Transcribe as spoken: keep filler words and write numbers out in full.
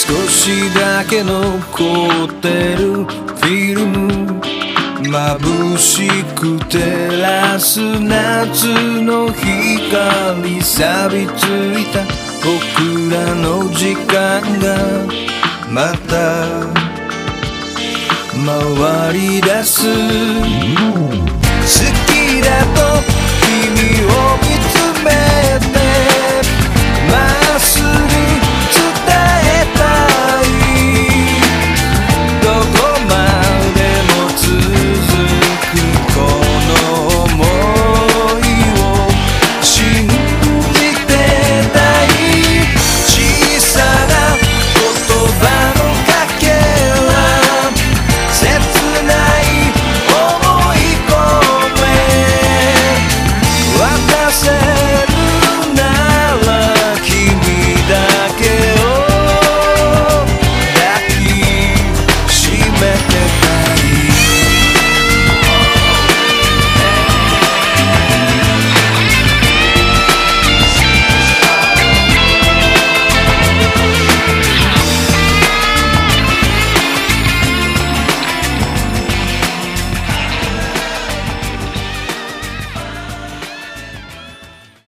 少しだけ残ってるフィルム眩しく照らす夏の光錆びついた僕らの時間がまた回り出す好きだと君を見